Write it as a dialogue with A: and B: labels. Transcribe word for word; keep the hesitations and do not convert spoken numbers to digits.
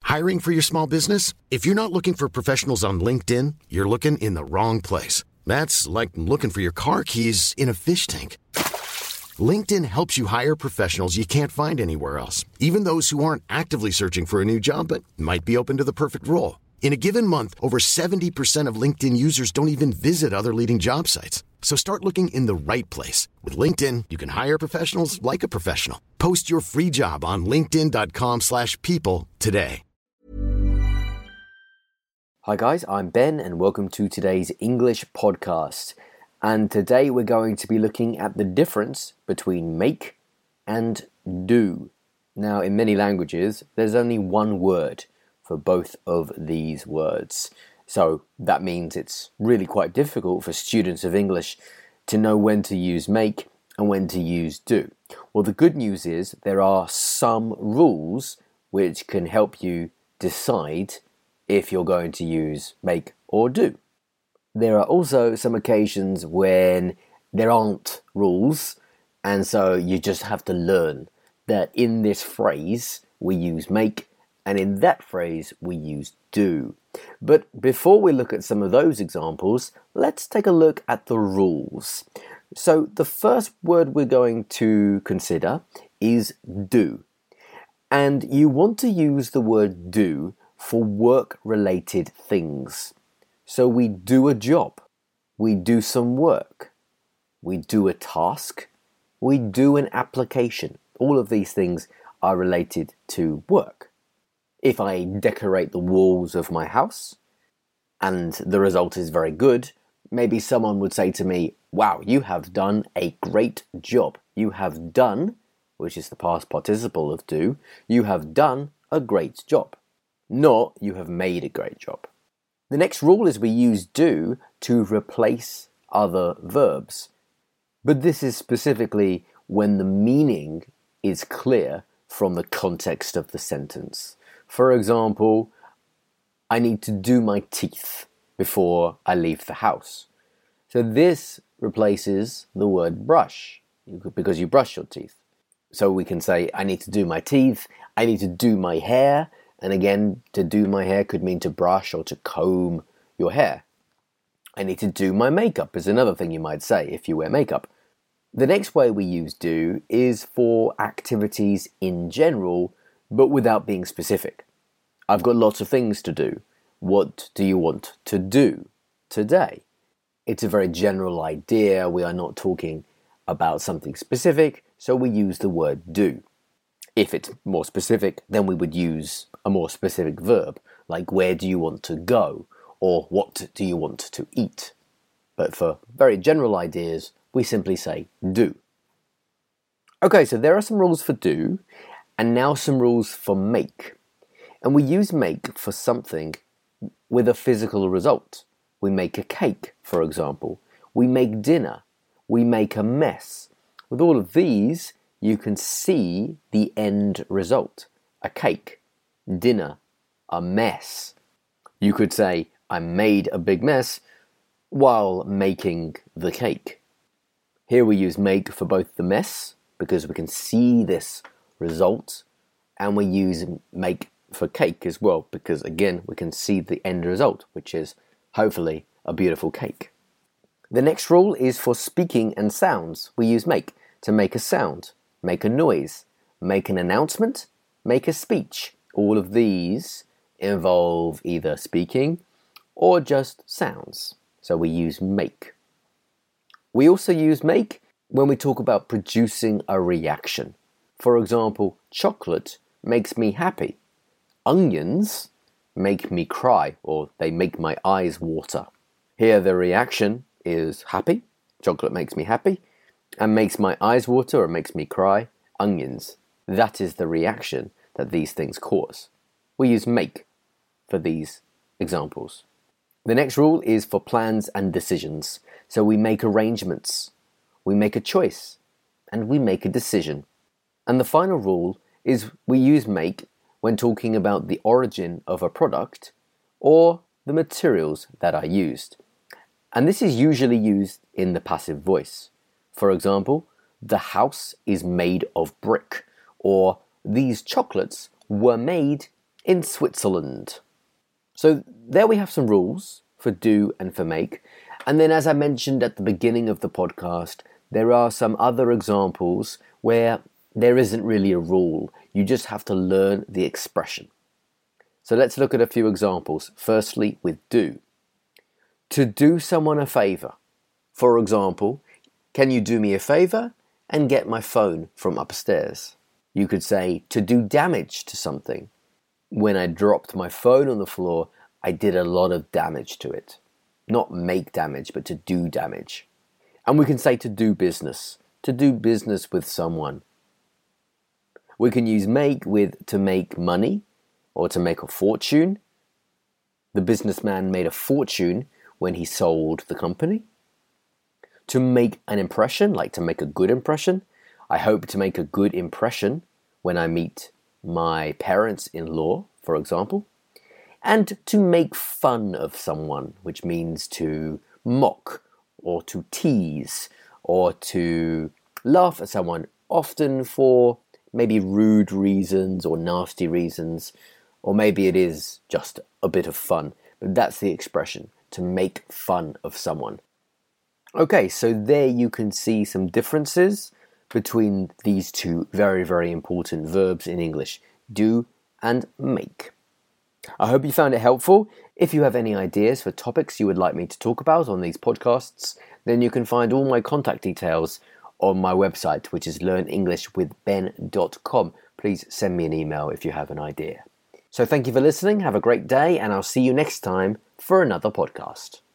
A: Hiring for your small business? If you're not looking for professionals on LinkedIn, you're looking in the wrong place. That's like looking for your car keys in a fish tank. LinkedIn helps you hire professionals you can't find anywhere else, even those who aren't actively searching for a new job but might be open to the perfect role. In a given month, over seventy percent of LinkedIn users don't even visit other leading job sites. So start looking in the right place. With LinkedIn, you can hire professionals like a professional. Post your free job on linkedin.com slash people today.
B: Hi guys, I'm Ben and welcome to today's English podcast. And today we're going to be looking at the difference between make and do. Now, in many languages, there's only one word for both of these words. So that means it's really quite difficult for students of English to know when to use make and when to use do. Well, the good news is there are some rules which can help you decide if you're going to use make or do. There are also some occasions when there aren't rules, and so you just have to learn that in this phrase we use make, and in that phrase we use do. But before we look at some of those examples, let's take a look at the rules. So the first word we're going to consider is do. And you want to use the word do for work-related things. So we do a job, we do some work, we do a task, we do an application. All of these things are related to work. If I decorate the walls of my house and the result is very good, maybe someone would say to me, wow, you have done a great job. You have done, which is the past participle of do, you have done a great job. Not you have made a great job. The next rule is we use do to replace other verbs. But this is specifically when the meaning is clear from the context of the sentence. For example, I need to do my teeth before I leave the house. So this replaces the word brush because you brush your teeth. So we can say, I need to do my teeth, I need to do my hair. And again, to do my hair could mean to brush or to comb your hair. I need to do my makeup is another thing you might say if you wear makeup. The next way we use do is for activities in general, but without being specific. I've got lots of things to do. What do you want to do today? It's a very general idea. We are not talking about something specific, so we use the word do. If it's more specific, then we would use a more specific verb, like where do you want to go, or what do you want to eat. But for very general ideas, we simply say do. Okay, so there are some rules for do, and now some rules for make. And we use make for something with a physical result. We make a cake, for example. We make dinner. We make a mess. With all of these, you can see the end result. A cake, dinner, a mess. You could say, I made a big mess while making the cake. Here we use make for both the mess, because we can see this result, and we use make for cake as well, because again, we can see the end result, which is hopefully a beautiful cake. The next rule is for speaking and sounds. We use make to make a sound, make a noise, make an announcement, make a speech. All of these involve either speaking or just sounds. So we use make. We also use make when we talk about producing a reaction. For example, chocolate makes me happy. Onions make me cry, or they make my eyes water. Here the reaction is happy. Chocolate makes me happy. And makes my eyes water or makes me cry, onions. That is the reaction that these things cause. We use make for these examples. The next rule is for plans and decisions. So we make arrangements, we make a choice, and we make a decision. And the final rule is we use make when talking about the origin of a product or the materials that are used. And this is usually used in the passive voice. For example, the house is made of brick, or these chocolates were made in Switzerland. So there we have some rules for do and for make. And then, as I mentioned at the beginning of the podcast, there are some other examples where there isn't really a rule. You just have to learn the expression. So let's look at a few examples. Firstly, with do. To do someone a favor. For example, can you do me a favor and get my phone from upstairs? You could say to do damage to something. When I dropped my phone on the floor, I did a lot of damage to it. Not make damage, but to do damage. And we can say to do business. To do business with someone. We can use make with to make money or to make a fortune. The businessman made a fortune when he sold the company. To make an impression, like to make a good impression. I hope to make a good impression when I meet my parents-in-law, for example. And to make fun of someone, which means to mock or to tease or to laugh at someone, often for maybe rude reasons or nasty reasons, or maybe it is just a bit of fun. But that's the expression, to make fun of someone. Okay, so there you can see some differences between these two very, very important verbs in English, do and make. I hope you found it helpful. If you have any ideas for topics you would like me to talk about on these podcasts, then you can find all my contact details on my website, which is learn english with ben dot com. Please send me an email if you have an idea. So thank you for listening, have a great day, and I'll see you next time for another podcast.